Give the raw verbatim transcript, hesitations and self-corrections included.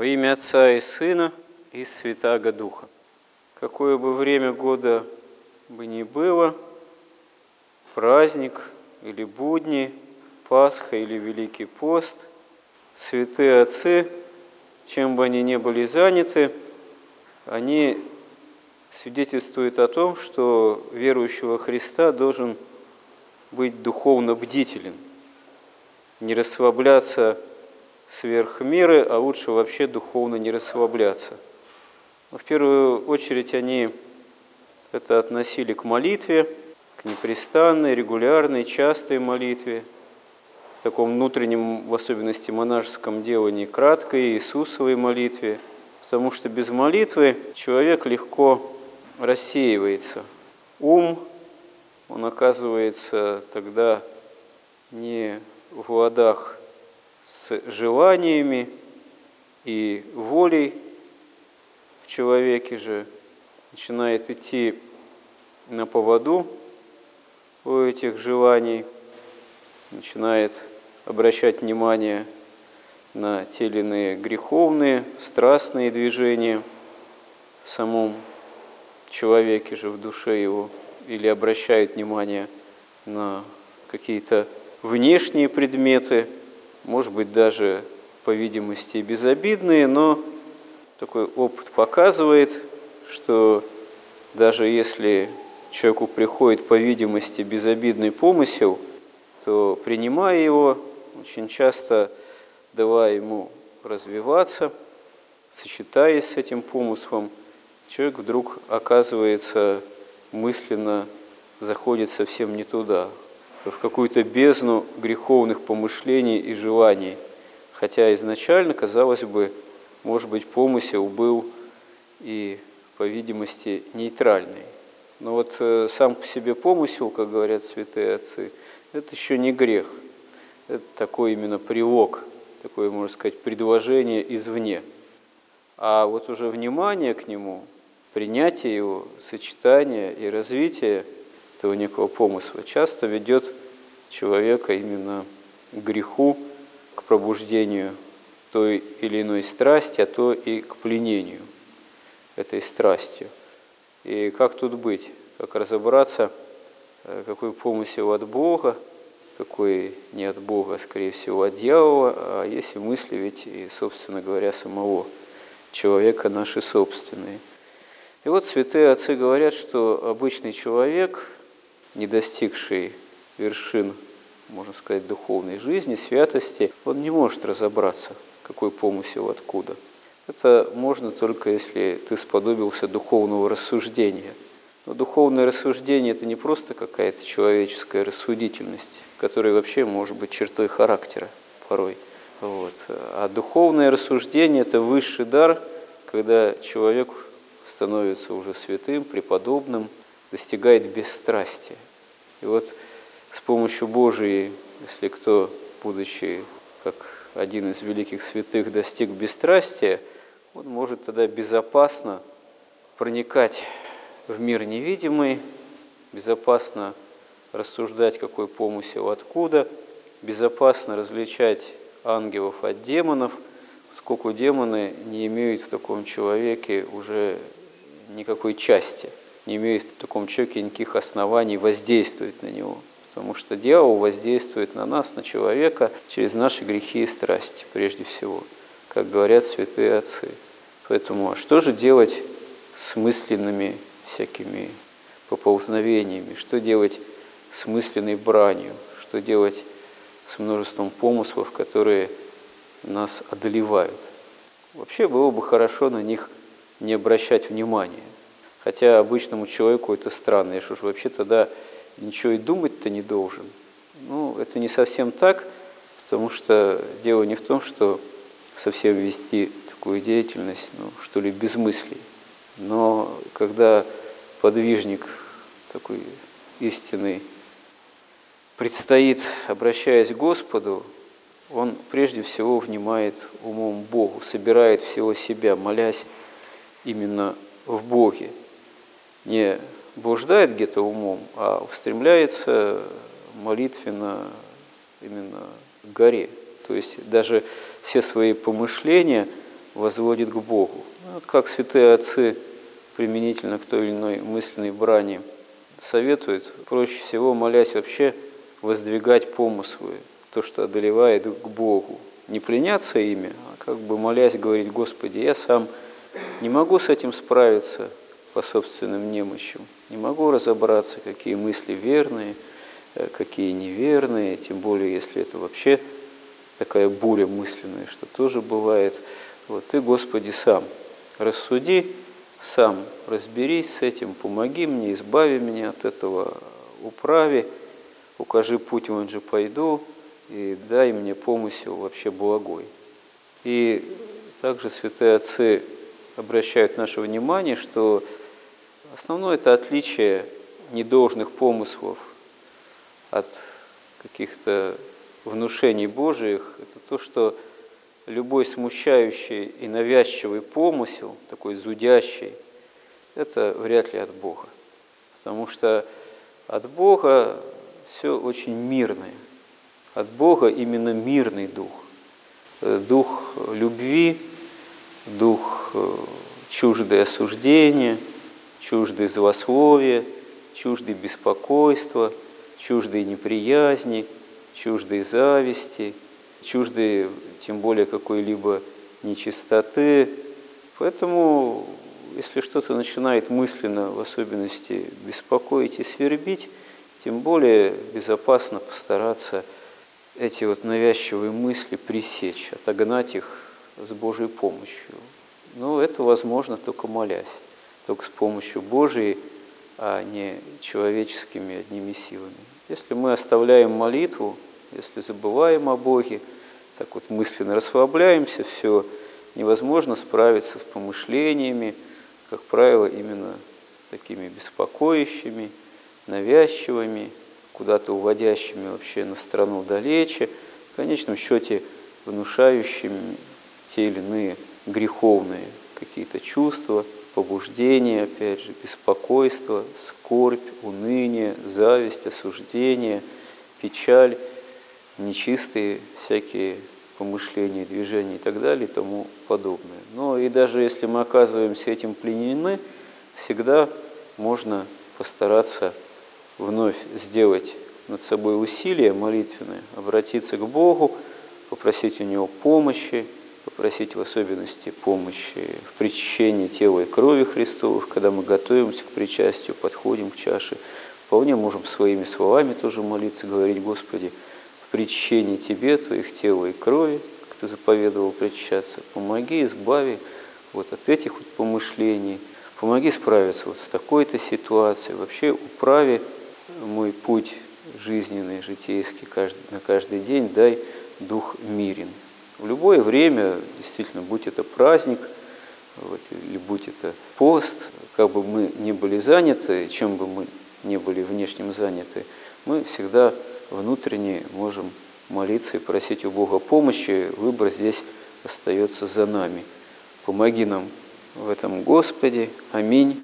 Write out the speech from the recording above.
Во имя Отца и Сына и Святаго Духа. Какое бы время года бы ни было, праздник или будни, Пасха или Великий пост, святые отцы, чем бы они ни были заняты, они свидетельствуют о том, что верующий во Христа должен быть духовно бдителен, не расслабляться сверх меры, а лучше вообще духовно не расслабляться. В первую очередь они это относили к молитве, к непрестанной, регулярной, частой молитве, в таком внутреннем, в особенности монашеском делании, краткой Иисусовой молитве, потому что без молитвы человек легко рассеивается. Ум, он оказывается тогда не в ладах с желаниями и волей в человеке же, начинает идти на поводу у этих желаний, начинает обращать внимание на те или иные греховные, страстные движения в самом человеке же, в душе его, или обращает внимание на какие-то внешние предметы, может быть, даже, по видимости, безобидные, но такой опыт показывает, что даже если человеку приходит, по видимости, безобидный помысел, то, принимая его, очень часто давая ему развиваться, сочетаясь с этим помыслом, человек вдруг оказывается мысленно, заходит совсем не туда, в какую-то бездну греховных помышлений и желаний. Хотя изначально, казалось бы, может быть, помысел был и, по видимости, нейтральный. Но вот сам по себе помысел, как говорят святые отцы, это еще не грех. Это такой именно привок, такое, можно сказать, предложение извне. А вот уже внимание к нему, принятие его, сочетание и развитие этого некого помысла часто ведет человека именно к греху, к пробуждению той или иной страсти, а то и к пленению этой страстью. И как тут быть? Как разобраться, какой помысел от Бога, какой не от Бога, а скорее всего от дьявола, а если мысли ведь и, собственно говоря, самого человека наши собственные. И вот святые отцы говорят, что обычный человек, не достигший вершин, можно сказать, духовной жизни, святости, он не может разобраться, какой помысел откуда. Это можно только, если ты сподобился духовного рассуждения. Но духовное рассуждение – это не просто какая-то человеческая рассудительность, которая вообще может быть чертой характера порой. Вот. А духовное рассуждение – это высший дар, когда человек становится уже святым, преподобным, достигает бесстрастия. И вот с помощью Божией, если кто, будучи как один из великих святых, достиг бесстрастия, он может тогда безопасно проникать в мир невидимый, безопасно рассуждать, какой помысел откуда, безопасно различать ангелов от демонов, поскольку демоны не имеют в таком человеке уже никакой части, не имеют в таком человеке никаких оснований воздействовать на него. Потому что дьявол воздействует на нас, на человека, через наши грехи и страсти, прежде всего, как говорят святые отцы. Поэтому, а что же делать с мысленными всякими поползновениями? Что делать с мысленной бранью? Что делать с множеством помыслов, которые нас одолевают? Вообще было бы хорошо на них не обращать внимания. Хотя обычному человеку это странно. Я что ж вообще тогда ничего и думать-то не должен. Ну, это не совсем так, потому что дело не в том, что совсем вести такую деятельность, ну, что ли, без мыслей. Но когда подвижник такой истинный предстоит, обращаясь к Господу, он прежде всего внимает умом Богу, собирает всего себя, молясь именно в Боге. Не блуждает где-то умом, а устремляется молитвенно именно к горе. То есть даже все свои помышления возводит к Богу. Вот как святые отцы применительно к той или иной мысленной брани советуют, проще всего, молясь, вообще воздвигать помыслы, то, что одолевает к Богу. Не пленяться ими, а как бы молясь говорить: Господи, я сам не могу с этим справиться по собственным немощам, не могу разобраться, какие мысли верные, какие неверные, тем более, если это вообще такая буря мысленная, что тоже бывает. Вот Ты, Господи, сам рассуди, сам разберись с этим, помоги мне, избави меня от этого, управи, укажи путь, вон же пойду, и дай мне помысел вообще благой. И также святые отцы обращают наше внимание, что основное это отличие недолжных помыслов от каких-то внушений Божиих, это то, что любой смущающий и навязчивый помысел, такой зудящий, это вряд ли от Бога. Потому что от Бога все очень мирное. От Бога именно мирный дух. Дух любви, дух чуждый осуждения, чуждый злословия, чуждый беспокойства, чуждый неприязни, чуждый зависти, чуждый тем более какой-либо нечистоты. Поэтому, если что-то начинает мысленно, в особенности, беспокоить и свербить, тем более безопасно постараться эти вот навязчивые мысли пресечь, отогнать их с Божьей помощью. Но это возможно только молясь, только с помощью Божией, а не человеческими одними силами. Если мы оставляем молитву, если забываем о Боге, так вот мысленно расслабляемся, все, невозможно справиться с помышлениями, как правило, именно такими беспокоящими, навязчивыми, куда-то уводящими вообще на страну далече, в конечном счете внушающими те или иные греховные какие-то чувства, побуждения, опять же, беспокойство, скорбь, уныние, зависть, осуждение, печаль, нечистые всякие помышления, движения и так далее и тому подобное. Но и даже если мы оказываемся этим пленены, всегда можно постараться вновь сделать над собой усилие молитвенное, обратиться к Богу, попросить у Него помощи, попросить в особенности помощи в причащении тела и крови Христовых, когда мы готовимся к причастию, подходим к чаше. Вполне можем своими словами тоже молиться, говорить: Господи, в причащении Тебе, Твоих тела и крови, как Ты заповедовал причащаться, помоги, избави вот от этих вот помышлений, помоги справиться вот с такой-то ситуацией, вообще управи мой путь жизненный, житейский каждый, на каждый день, дай дух мирен. В любое время, действительно, будь это праздник, вот, или будь это пост, как бы мы ни были заняты, чем бы мы ни были внешним заняты, мы всегда внутренне можем молиться и просить у Бога помощи. Выбор здесь остается за нами. Помоги нам в этом, Господи. Аминь.